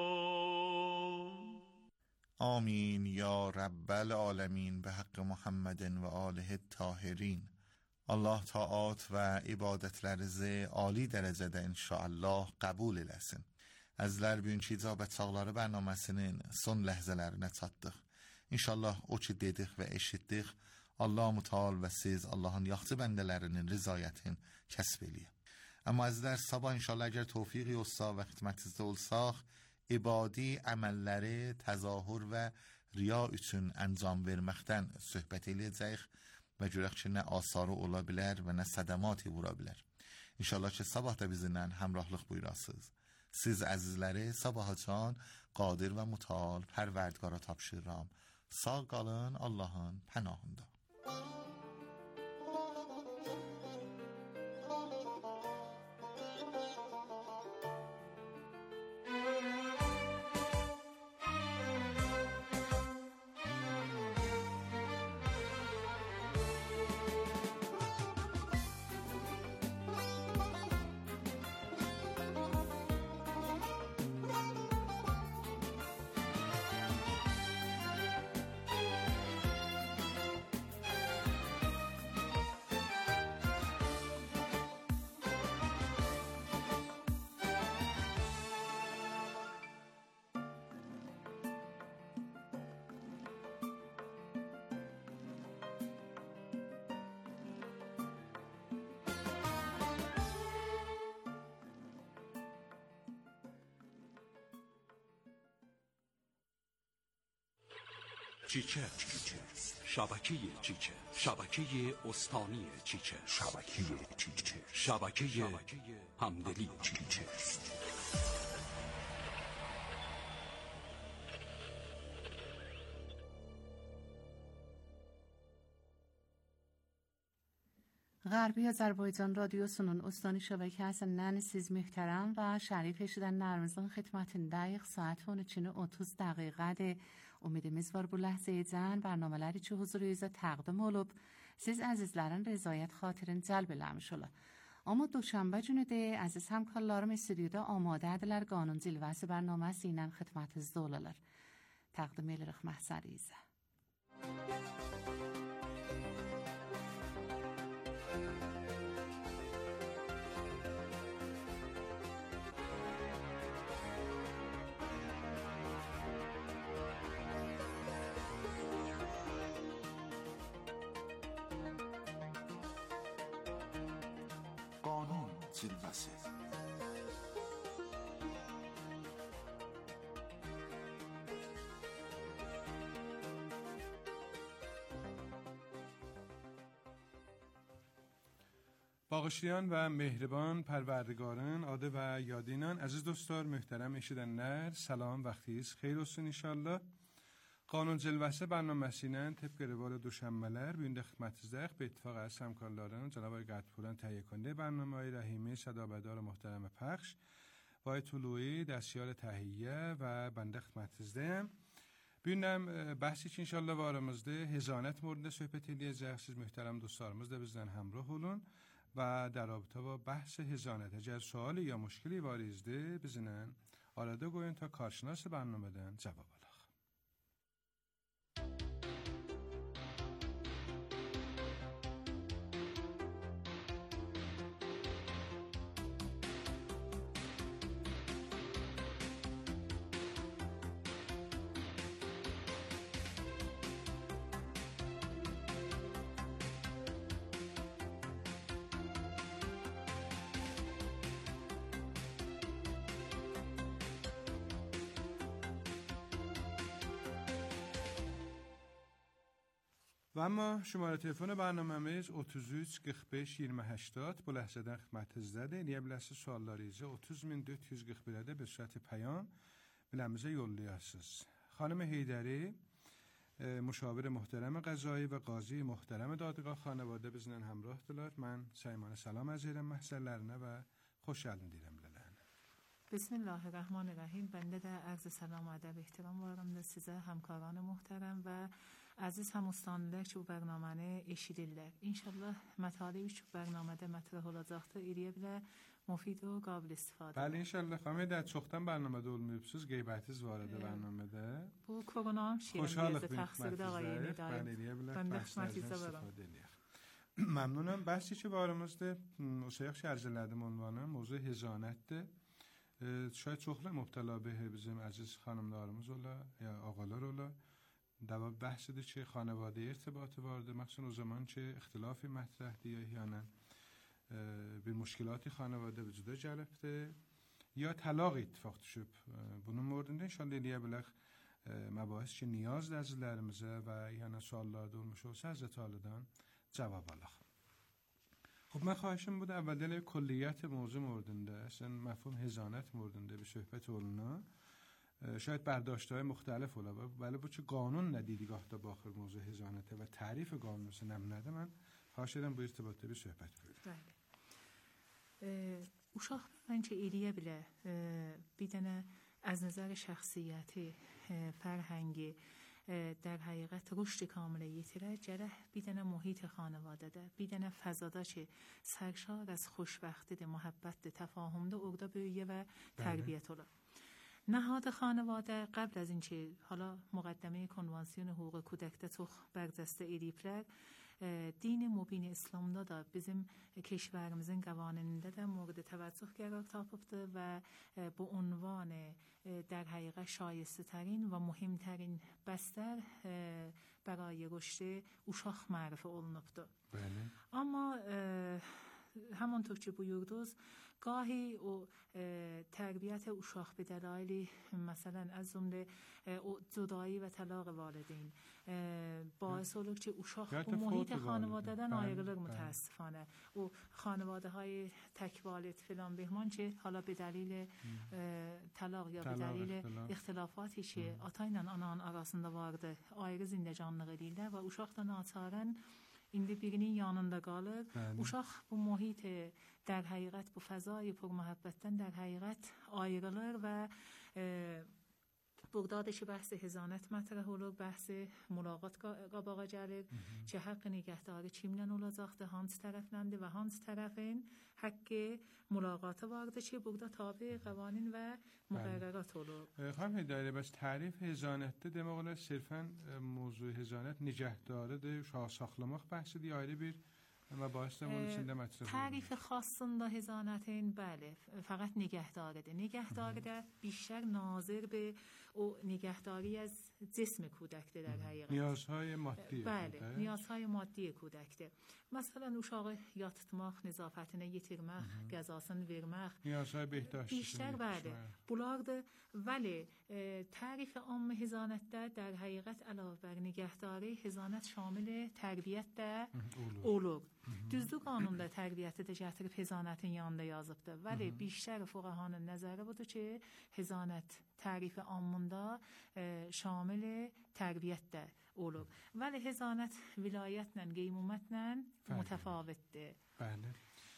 آمین یا رب العالمین به حق محمد و آله الطاهرین. Allah taat və ibadətlərinizi ali dərəcədə inşallah qəbul eləsin. Əzlər bugünkü icabət çağları bərnaməsinin son ləhzələrinə çatdıq. İnşallah o ki dedik və eşitdik, Allah mütəal və siz Allahın yaxşı bəndələrinin rızayətin kəsb eləyin. Amma əzlər sabah inşallah əgər tövfiqi olsa və xidmətinizdə olsaq, ibadi əməlləri təzahür və riya üçün əncam verməkdən söhbət eləyəcəyik və görək ki, nə asarı ola bilər və nə sədəmati vura bilər. İnşallah ki, sabah da bizimlə həmrahlıq buyurasınız. Siz əzizləri sabahacan qadir və mütəal pərverdgara tapşırıram. Sağ qalın Allahın pənahında. چیچه شبکه چیچه شبکه استانی چیچه شبکه چیچه شبکه همدلی چیچه. غربی آذربایجان رادیوsunun استانی şəbəkəsindən siz möhtərəm və şərif eşidənlərimizin xidmətində دقیق saat on üçün otuz dəqiqədir. Umidimiz var bu ləhzəyəcən bərnamələr üçün huzurunuza təqdim olub, siz əzizlərin rəzayət xatirin cəlb eləmiş ola. Amma دوشنبه günüdür, əziz həmkarlarım istüdiyoda amadədirlər qanun cilvəsi bərnaməsi ilə xidmətinizdə olalar. Təqdim edirik məhsərinizə. قانون جلوه‌سه. Bağışlayan və mehriban pərverdigarın adı və yadinan əziz dostlar, möhtərəm eşidənlər, salam, vaxtınız xeyir olsun inşallah. Qanun Cilvəsi bərnaməsi ilə təbq rəval دوشنbələr bu gün də xidmətinizdəyik. به اتفاق از همکارlarım جناب آقای قدرپوران تهیه کننده برنامه های رحیمی صدابدار محترم پخش و آقای طلوعی دستیار تهیه و بنده xidmətinizdəyəm. Bu gün bəhs ki inşallah varımızda hezanət mövzusunda söhbət edəcəyik. Siz möhtərəm dostlarımız da bizdən həmrah olun. و در رابطه با بحث هزانت اگر سوالی یا مشکلی واریزده بزنن آراده گوین تا کارشناس برنامه دن جواب آلاخ. و اما شماره تلفن برنامه‌miz otuz üç qırx beş iyirmi هشتاد bu ləhzədən xidmətinizdə deyə bilərsiniz suallarınızı otuz min dörd yüz qırx birdə به صورت پیام biləmizə yollayasınız. خانم هیدری مشاور محترم قضایی و قاضی محترم دادگاه خانواده bizlə همراهdılar. Mən Səymanə salam ərz edirəm məhsəllərinə və xoş gəldin deyirəm bilələrə. بسم الله الرحمن الرحیم. بنده در عرض سلام و ادب احترام varım sizə, همکاران محترم و aziz həmustanilər ki, bu bərnamanı eşidirlər. İnşallah mətalibi ki, bu bərnamədə mətrəh olacaqdır, eləyə bilər, mufid və qabil istifadə. Bəli, inşallah. Xanım Heydər, çoxdan bərnamədə olmayıbsınız, qeybətiz var idi bərnamədə. Bu koronam şirin, bizdə təqsirdə ağayını daim. Bəndə xidmətinizdə varım. ممنونم. بحثی که varımızdır, Şeyx şərcələdim ünvanı, mövzu hezanətdir. شاید çoxlu mübtəla به bizim əziz xanımlarımız ola, ya ağalar ola. در بحثی که خانواده ارتباط وارد مخصوصا o zaman که اختلافی مطرحه یا احیانا bir مشکلاتی خانواده وجود جلبته یا طلاق اتفاق düşüb bunun موردunda inşallah eləyə bilək məbahis ki niyaz dərzlərimizə və yəni suallarda olmuş olsa Həzrət Alidən cavab alaq. خب من خواهشم بود اول کلیت موضوع موردunda اصلا مفهوم هزانت موردunda bir söhbət oluna. شاید برداشت‌های مختلف ola ولی bu ki qanun nə دیدگاهda baxır موضوع hezanətə və tərif qanunu nəmnədə mən xahiş edirəm bu irtibatda bir söhbət buyurun. Bəli. Uşaq məncə eləyə bilər. Bir dənə از نظر شخصیتی فرهنگی در حقیقت رشد کامل یتره جره بیدن محیط خانواده ده بیدن فضادا چه سرشار از خوشبختی ده محبت ده تفاهم ده اگدا بیویه و تربیت اولا نهاد خانواده قبل از این چه حالا مقدمه کنوانسیون حقوق کودک ده توخ برجسته ایریپلر دین مبین اسلام دا bizim کشورمizin قوانینده ده مورد توجه قرار تاپیده و به عنوان در حقیقت شایسته ترین و مهمترین بستر برای رشد uşaq معرفی olunubdu. بله. اما همانطور که buyurdunuz گاهی او تربیت uşaq به دلایلی مثلا از جمله جدایی و طلاق والدین باعث olur که uşaq و محیط خانواده‌دن ayrılır متاسفانه و خانواده های تک والد فلان بهمان که حالا به دلیل طلاق یا به دلیل اختلافاتی که atayla ananın arasında vardı ayrı zindecanlıq edirlər və uşaq da naçarən indi birinin yanında qalır. Bəli. Uşaq bu mühit در حقیقت bu fəzai purmuhabbətdən در حقیقت ayrılır və e, burada da ki بحث hezanət mətrəh olur, بحث mülaqat qabağa gəlir, ki haqq nigahdarı kimlə olacaqdır, hansı tərəfləndir və hansı tərəfin haqqı mülaqatı vardır ki burada tabi قوانین و مقررات olur. خانم هیدری بس تعریف hezanətdə demək olar sırfən موضوع hezanət nigahdarıdır, uşağı saxlamaq bəhsidir, ayrı bir اما باعث اون içində mətrəf. تعریف خاصında hezanətin bəli, faqat nigahdarıdır. Nigahdarı بیشتر ناظر به او نگهداری از جسم کودکته در حقیقت. نیازهای مادی. بله، نیازهای مادی کودکته. مثلا uşağı yatırtmaq, nəzafətini yetirmək, qəzasını vermək. نیازهای بهداشتی. بیشتر بله. Bunlardır. ولی تعریف عام hezanətdə در حقیقت علاوه بر نگهداری hezanət şamil tərbiyyət də olur. Düzdür qanunda tərbiyyəti də gətirib hezanətin yanında yazıbdır. Vəli بیشتر fuqahanın nəzəri budur ki, hezanət tərifi amında şamil tərbiyyət də olur. Vəli hezanət vilayətlə, qeymumətlə متفاوتdır. بله.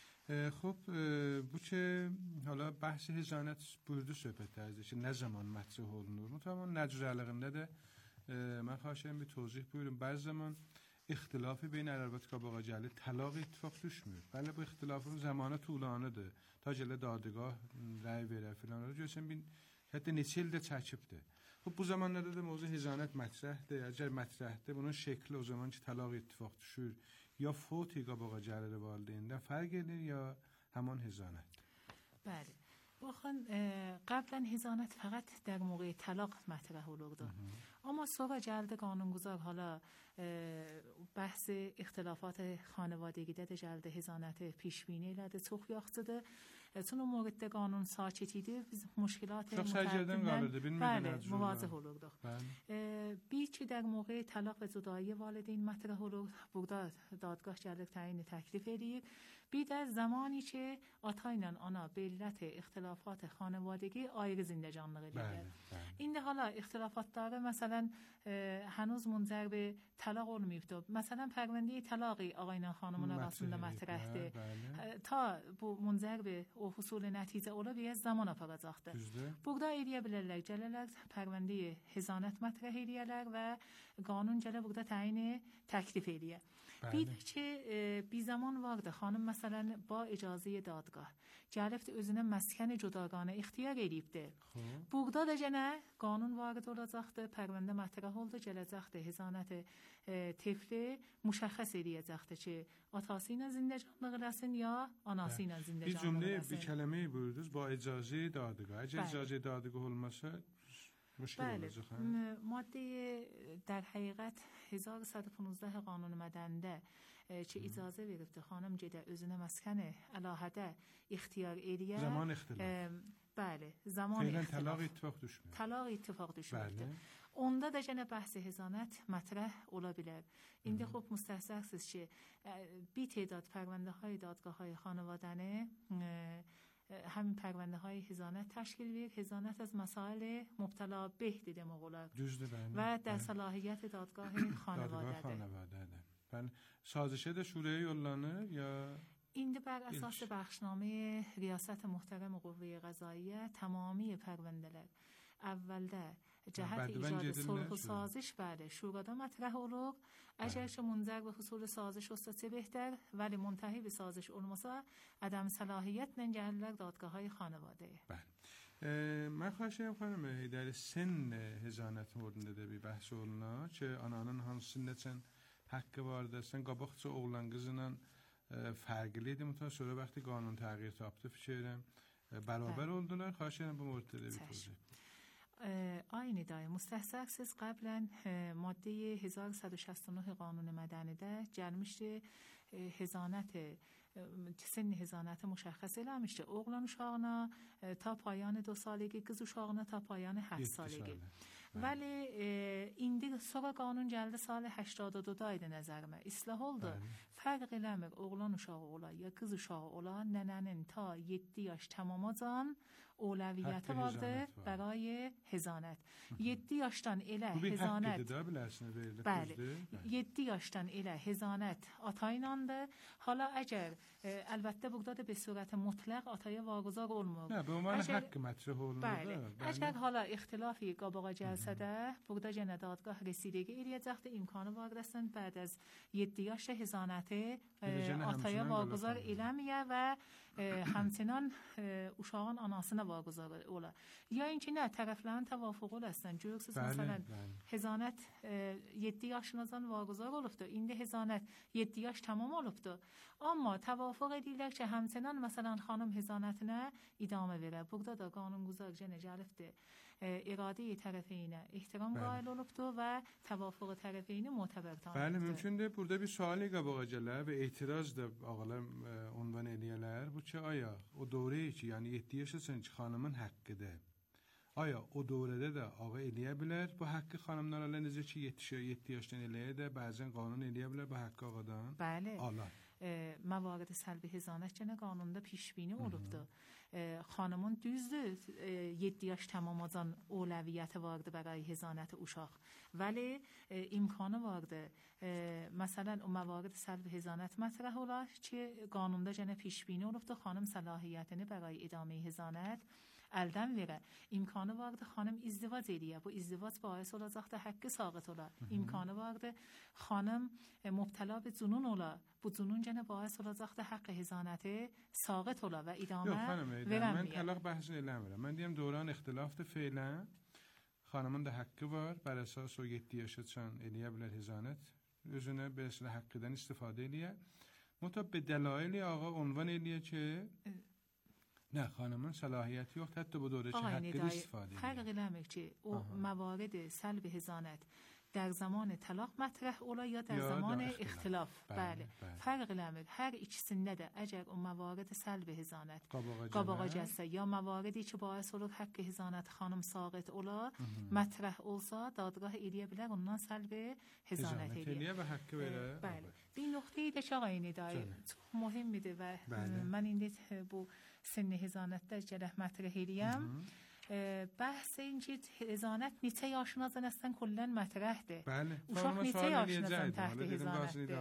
خب bu که حالا بحث hezanət buyurdu söhbət ازش nə zaman mətrəh olunur? Mutlaqən nəcrəliyində də mən xahiş edirəm bir tozih buyurun. Bəzi zaman اختلاف بین البته که با جله طلاق اتفاق توش میاد. بله با اختلاف زمان طولانه ده تا جله دادگاه رای بره فلان رو جوشن بین حتی نچل ده چچب ده. خب bu zamanlarda da موضوع هزانت مطرحه. اگر مطرحه bunun şekli o zaman ki طلاق اتفاق düşür یا فوتی که با جله والدین فرق gelir یا همان هزانت. بله. واخوان قبلا هزانت فقط در موقع طلاق مطرح olurdu. اما sonra جلد قانونگذار حالا بحث اختلافات خانوادگی ده جلد هزانت پیش بینی لده çok yaxşıdır. چون مورد قانون ساچتیده مشکلات متعددن بله مواجه olurdu. بیچی در موقع طلاق و جدایی والدین مطرح olur. burada دادگاه جلد تعیین تکلیف eləyir. bir de زمانی که atayla ana به علت اختلافات خانوادگی ayrı زندگانlığı eləyir. İndi hala اختلافاتları مثلا هنوز منجر به طلاق olmayıbdı. مثلا پرونده طلاقی آقایla xanımın arasında مطرحdir. تا bu منجر به o husul nəticə ola bir zaman aparacaqdır. Burada eləyə bilərlər, gələrlər pərvəndəyə hezanət mətrəh eləyərlər və qanun gələ burada təyini təklif eləyə. Bir də ki, e, bir zaman vardı, xanım məsələn, ba icazəyə dadqah. Gəlibdi özünə məskəni cudaqanə ixtiyar eləyibdi. Burada da gənə qanun varid olacaqdı, pərvəndə mətrəh oldu, gələcəkdi hezanət e, tefli müşəxəs eləyəcəkdi ki, atası ilə zindəcanlıq eləsin ya anası ilə zindəcanlıq eləsin. Bir cümle, bir kələməyi buyurdunuz, ba icazəyə dadqah. Əgər icazəyə dadqah olmasa مشکل olacaq. ماده در حقیقت هزار و صد و پانزده قانون مدنده چه اجازه veribdi xanım gedə özünə məskəni əlahədə ixtiyar eləyə. Zaman ixtilaf. Bəli, zaman ixtilaf. ixtilaf. Talaq ittifaq düşmür. Talaq ittifaq düşmürdü. Onda da gene bəhs hezanət mətrəh ola bilər. İndi xub müstəhsəksiz ki, bir تعداد پرونده های دادگاه های خانوادانه همین پرونده های هزانت تشکیل بیر. هزانت از مسائل مبتلا به دیده مغولک و در صلاحیت دادگاه خانواده ده. Ben sazişe de şuraya yollanır ya این بر اساس بخشنامه ریاست محترم قوه قضاییه تمامی پرونده‌lar اولده جهت ایجاد صلح و سازش بعد شورا مطرح olur. اگرچه منجر به حصول سازش است بهتر ولی منتهی به سازش olmasa عدم صلاحیت نگهلر دادگاه های خانواده. بله. من خواهشم خانم در سن هزانت موردunda da bir bahs oluna ki ananın hansında sen hakkı vardır. Sen qabaqca oğlan qızla farklıydı mutlaka sonra وقتی قانون تغییر تاپته fikirəm beraber oldular. خواهشم bu موردda bir توضیح. آینه دای مستحسکسیز قبلا ماده هزار و صد و شصت و نه قانون مدنی ده gelmişti هزانت سن هزانت مشخص eləmişti. Oğlan uşağına ta payان دو سالگی qız uşağına ta payان هشت سالگی. ولی indi sonra qanun gəldi سال هشتاد و دو daydı nəzərimə. İslah oldu. Fərq eləmir oğlan uşağı ola ya qız uşağı ola nənənin ta yedi yaş tamamacan اولویت vardı برای هزانت. yedi yaşdan elə hezanət. Bəli. yedi yaşdan elə hezanət ataylandı. Hala əgər əlbəttə burada da به صورت مطلق ataya varguzar olmur. نه به عنوان حق مطرح olmadı. Bəli. Əgər hala ixtilafi qabağa gəlsədə burada yenə dadgah rəsidəgi eləyəcəkdir. İmkanı var desən بعد از yedi yaş hezanəti ataya varguzar eləməyə və همچنان uşağın anasına varguzar ola. Ya اینکه نه tərəflərin təvaffuqu هستن. Görürsüz məsələn hezanət yedi yaşınızdan varguzar olubdu. İndi hezanət yedi yaş tamam olubdu. Amma təvaffuq edirlər ki, həmçinin məsələn xanım hezanətinə idamə verər. Burada da qanunquzar yenə gəlibdi. İradə tərəfeyinə ehtiram qail olubdu və təvaffuq tərəfeyini معتبر tanıbdı. Bəli, mümkündür. Burada bir suali qabağa gələr və etiraz da ağalar ünvan eləyərlər. Bu ki, aya o dövrə ki, yəni yedi yaşasın ki, xanımın haqqıdır. Aya o dövrədə də ağa eləyə bilər. Bu haqqı xanımlar elə necə ki, yedi yaşdan eləyə də bəzən qanun eləyə bilər bu haqqı ağadan. Bəli. Allah. موارد سلب هزانت جنه قانونda پیش بینی olubdu. خانمون düzdür yedi yaş tamamacan اولویت vardı برای هزانت uşaq. ولی imkanı vardı. مثلا o موارد سلب هزانت مطرح olar ki qanunda جنه پیش بینی olubdu. خانم صلاحیتini برای ادامه هزانت elden vere imkanı vardı hanım izdivac ediyor. Bu izdivac باعث olacak da hakkı sağıt ola. İmkanı vardı hanım مبتلا به زنون ola. Bu zunun gene باعث olacak da hakkı hizaneti sağıt ola ve idame veremiyor. Ben talak bahsini eləmirəm. Mən deyim dövrən ixtilafdır fiilən. Xanımın da haqqı var. Bər əsas o yeddi yaşa çan eləyə bilər hizanət. Özünə beləsinə haqqıdan istifadə eləyə. Mutab be dəlaili ağa عنوان eləyə ki نه خانمın səlahiyyəti yoxdur. Hətta bu dövrdə ki haqqı istifadə eləyə. فرق eləmir ki o موارد سلب هزانت در زمان طلاق مطرح ola ya در زمان اختلاف. بله فرق eləmir. Hər ikisində də əgər o موارد سلب هزانت qabağacaqsa ya mavaridی ki باعث olur haqqı hizanət xanım sağıt ola مطرح olsa dadgah eləyə bilər ondan سلب hizanət eləyə və haqqı verə. Bəli. Bir nöqteyi də şağayın idare çox mühimdir və mən indi bu سن هزانت در جرح مطرح eləyəm. بحث این که هزانت نیچه yaşınazdan əslən kullən mətrəhdir. Bəli. Uşaq neçə yaşınazdan təxti hizanətdir.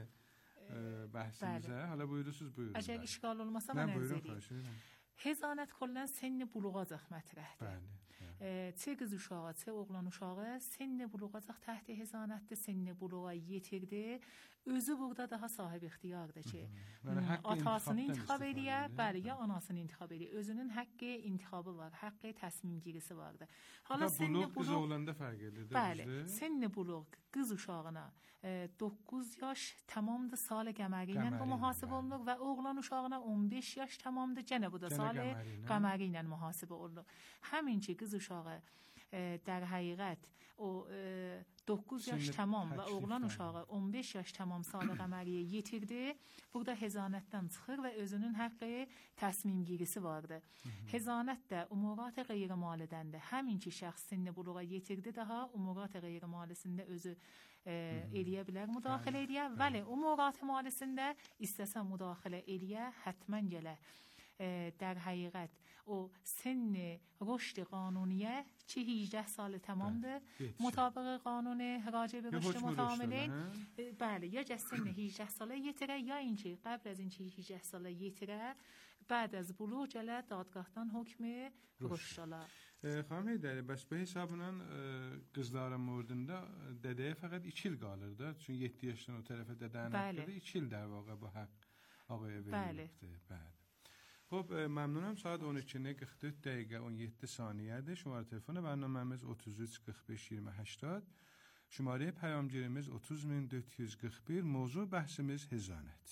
Bəhsimizə. Hala buyurursunuz buyurun. Əgər işgal olmasa mən ənzəliyim. Hezanət kullən senni buluğacaq mətrəhdir. Bəli. چه qız uşağı, çe oğlan uşağı senni buluğacaq təxti hizanətdir, senni buluğa yetirdi. Özü burada daha sahib ixtiyardır ki, atasını intiqab ediyə, bəli, ya anasını intiqab ediyə. Özünün haqqı intiqabı var, haqqı təsmim girisi vardır. Hala senni buluq qız oğlanda fərq edir. Bəli, senni buluq qız uşağına doqquz yaş tamamdır, sal qəməri ilə bu mühasibə olunur və oğlan uşağına on beş yaş tamamdır, gene bu da sal qəməri ilə mühasibə olunur. Həmin ki qız uşağı در حقیقت o dokuz yaş tamam və oğlan uşağı on beş yaş tamam sal qəməriyə yetirdi. Burada hezanətdən çıxır və özünün haqqı təsmim girisi vardır. Hezanət də umurat qeyri-malidəndir. Həmin ki şəxs sinni buluğa yetirdi daha umurat qeyri-malisində özü eləyə bilər, müdaxilə eləyə. Bəli, umurat malisində istəsə müdaxilə eləyə, həttmən gələ. در حقیقت او سن رشد قانونیه چه هجده سال تمامده مطابق قانون راجع به رشد متعاملین بله یا سن هجده ساله یتره یا اینکه قبل از اینکه هجده ساله یتره بعد از بلوغ جله دادگاهdan حکم رشد ola. Xanım Heydəri, bəs bu hesabla qızların mövzunda dədəyə fəqət iki il qalır da. Çünki yeddi yaşdan o tərəfə dədənin haqqıdır. iki il در واقع bu haqq ağaya verilmişdir. Bəli. خب ممنونم. ساعت on iki qırx dörd dəqiqə on yeddi saniyədir. Şumara telefonu برنامه‌miz otuz üç qırx beş iyirmi هشتاد. شماره پیامگیرimiz otuz min dörd yüz qırx bir. موضوع بحثimiz hezanət.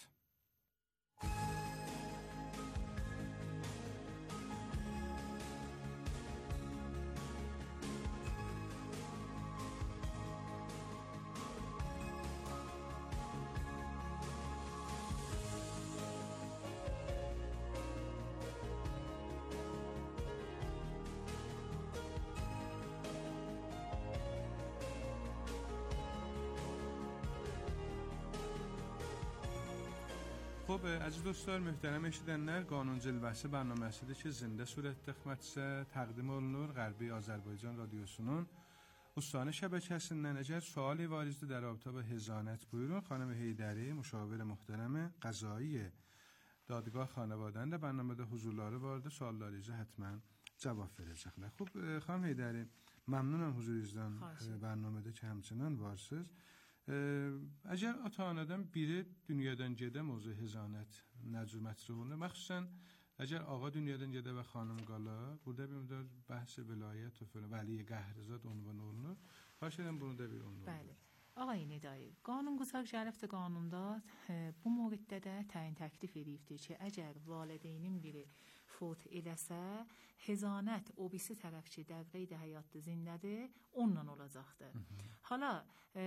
خب عزیز دوستlar, möhtərəm eşidənlər, Qanun Cilvəsi bərnaməsidir ki, zində surətdə xidmətinizə təqdim olunur Qərbi Azərbaycan Radiosunun Ustani şəbəkəsindən. Əgər suali varizdir در رابطه با hezanət buyurun. Xanım Heydəri, müşavir muhterəm قضایی دادگاه خانواده‌nin də bərnamədə huzurları vardı. Suallarınıza həttəmən cavab verəcəklər. Xub, xanım Heydəri, məmnunam huzurunuzdan bərnamədə ki, həmçinin varsınız. Əgər ata-anadan biri dünyadan gedə mövzu hezanət nəcür mətrə olunur. Məxsusən əgər ağa dünyadan gedə və xanım qala, burada bir müddət bəhs vilayət və falan vəli qəhrəzad ünvan olunur. Xahiş edirəm bunu da bir ünvan. Bəli. آقای ندایی قانونگذار شرفت قانونداد bu موردdə də təyin təklif edibdir ki, əgər valideynin biri fot eləsə, hezanət o birisi tərəf ki, در qeyd həyatda zindədir, onunla olacaqdır. Hala e,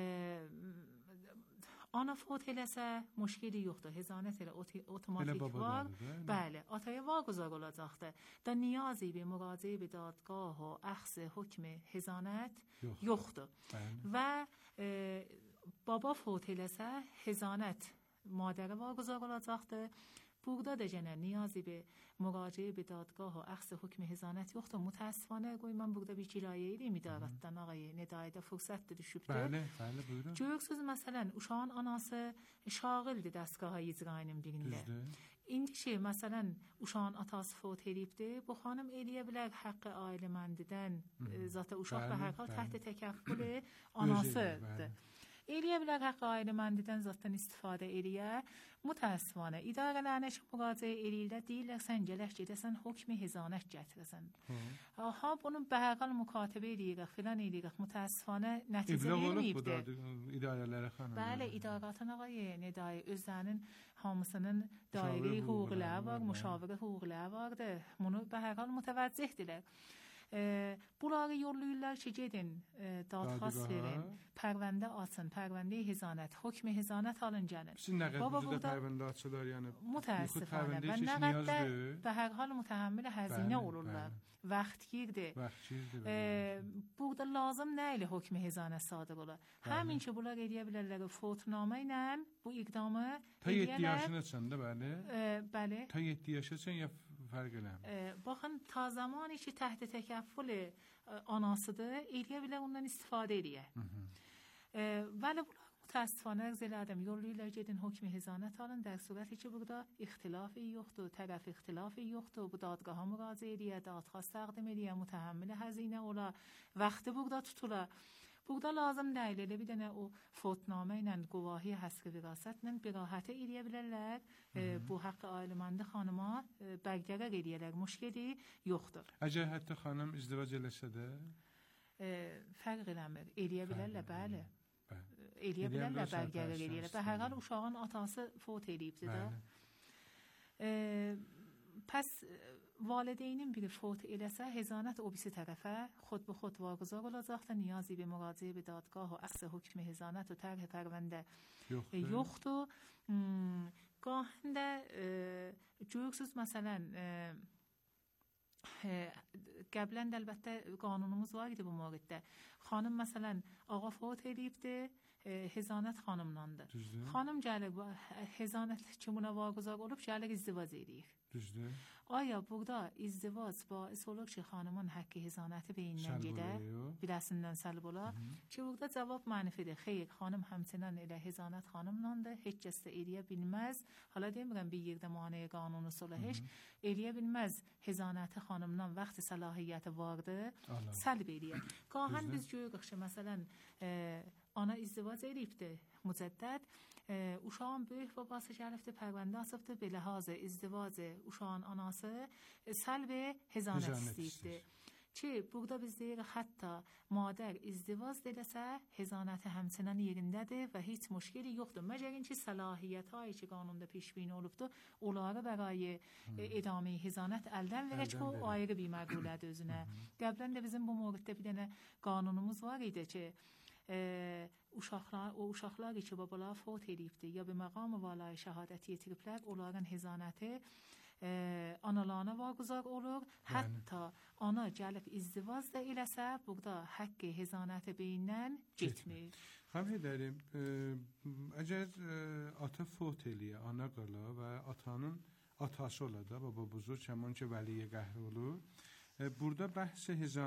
ana fot eləsə, müşkili yoxdur. Hezanət elə otomatik var. Bəli, ataya varguzar olacaqdır. Da niyazı به مراجعه به دادگاه و اخذ حکم هزانت yoxdur. Və e, baba fot eləsə, hezanət مادر واگذار olacaqdır. Burada da gene نیازی به مراجعه به دادگاه و اخذ حکم هزانت yoxdur. متاسفانه گوی من burada bir cinayeti idarətdən ağay nedayədə fürsət düşübdür. Bəli, bəli, buyurun. Görürsüz məsələn uşağın anası şağildir dəstgahı icrainin birində. İndi şey, məsələn, uşağın atası fot edibdir, bu xanım eləyə bilər haqqı ailəməndidən, zata uşaq və hər hal təht təkəffül anasıdır. Eləyə bilər haqqı ailəməndidən zatdan istifadə eləyə. Mütəəssifانه idarələrinə müraciət eləyirlər, deyirlər sən gələş gedəsən hökm hezanət gətirəsən. Ha bunu به هر حال mükatibə eləyirik, filan eləyirik. Mütəəssifانه nəticə verməyibdir. İdarələrə xanım. Bəli, idarətin ağay Nedai özlərinin hamısının dairə hüquqları var, müşavirə hüquqları vardır. Bunu به هر حال mütəvəccihdirlər. Bunları yollayırlar ki, gedin, dadxast verin, pərvəndə açın, pərvəndə hezanət, hökm hezanət alın gəlin. Siz nə qədər burada pərvəndə açılar, yəni mütəəssifانه və nə qədər به هر حال mütəhəmmil həzinə olurlar. Vaxt girdi. Burada lazım nə ilə hökm hezanət sadır olar? Həmin ki, bunlar eləyə bilərlər fotnamə ilə bu iqdamı ta yeddi yaşındasan da, bəli? Bəli. Ta yeddi yaşasan ya farq eləmir. Baxın, ta zamanı ki, təht təkəffül anasıdır, eləyə bilər ondan istifadə eləyə. Vəli bunlar mütəəssifانه arz elədim, yollayırlar gedin hökm hezanət alın, در صورتی ki, burada ixtilafı yoxdur, tərəf ixtilafı yoxdur, bu dadgaha müraciət eləyə, dadxast təqdim eləyə, mütəhəmmil həzinə ola, vaxtı burada tutula. Burada lazım deyil, elə bir dənə o fotnamə ilə, guvahi həsri virasətlə bir rahatə eləyə bilərlər, bu haqqı ailəməndi xanıma bərqərar eləyərlər, müşkili yoxdur. Əgər hətta xanım izdivac eləsə də? Fərq eləmir, eləyə bilərlər, bəli. Eləyə bilərlər, bərqərar eləyərlər. Və hər hal uşağın atası fot eləyibdir də. Pəs valideynin biri fot eləsə, hezanət o birisi tərəfə xod به خود واگذار olacaqdır. نیازی به مراجعه به دادگاه و اخذ حکم هزانت و طرح پرونده yoxdur. Gahində görürsüz, məsələn, qəblən əlbəttə qanunumuz var idi bu mövriddə. Xanım məsələn ağa fot eləyibdir, hezanət xanımdandır. Xanım gəlir, hezanət kimuna varguzar olub, gəlir izdivac eləyir. Düzdür. Aya burada izdivac bais olur ki, xanımın haqqı hezanəti beyindən gedə, biləsindən səlb ola. Ki, burada cavab mənfidir. Xeyr, xanım həmçinin elə hezanət xanımlandır, heç kəs də eləyə bilməz. Hala demirəm bir yerdə maneə qanunu solahış, eləyə bilməz hezanəti xanımdan vaxtı səlahiyyəti vardır, səlb eləyə. Qahən biz görürük ki, məsələn, ana izdivac eləyibdir, mücəddəd, uşağın böyük babası gəlibdir, pərvəndə asıbdır, belə hazır izdivac uşağın anası səlb hezanət istəyibdir. Ki, burada biz deyirik, hətta madər izdivac eləsə, hezanəti həmçinin yerindədir və heç müşkili yoxdur. Məgərin ki, səlahiyyət hایی ki, qanunda peşbini olubdur, onları bərayı edamə hezanət əldən verək ki, o ayrı bir məqbulədir özünə. Qəblən də bizim bu mövriddə bir dənə qanunumuz var idi ki, uşaqlar, o uşaqlar ki, babalar fot edibdir, ya bir məqam valay şəhadəti yetiriblər, onların hezanəti analarına varguzar olur. Hətta ana gəlib izdivac da eləsə, burada haqqı hezanəti beyindən getmir. Xanım Heydərim, əgər ata fot eləyə, ana qala və atanın atası ola da, baba buzur, kəman ki, vəliyə qəhr olur, burada bəhs hezanət